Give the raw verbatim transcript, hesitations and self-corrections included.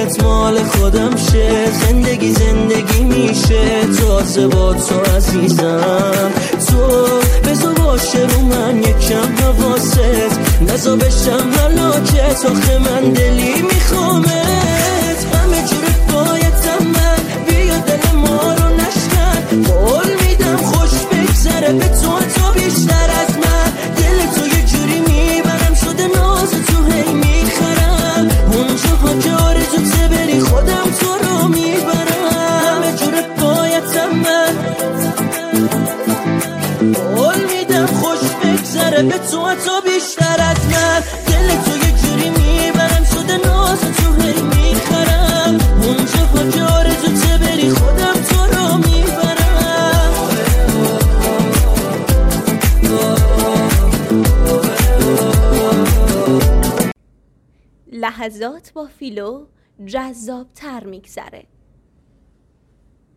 دلت مال خودم شه، زندگی زندگی میشه تازه با تو عزیزم. تو بزا باشه رو من یکم حواست، نزا بشم هلاکت، آخه من دلی میخوامت. همه جوره بایدم من، بیا دل ما رو نشکن، قول میدم خوش بگذره به تو تو بیشتر از من. دل تو یه جوری میبرم شده ناز تو هی میخرم، اونجاها که آرزوت بری خودم تو رو میبرم. همه جوره بایدم من، قول میدم خوش بگذره به تو تو بیشتر از من. دل تو یه جوری میبرم شده ناز تو هی میخرم، اونجاها که آرزوت بری خودم تو رو میبرم. لحظات با فیلو جذاب تر میگذره.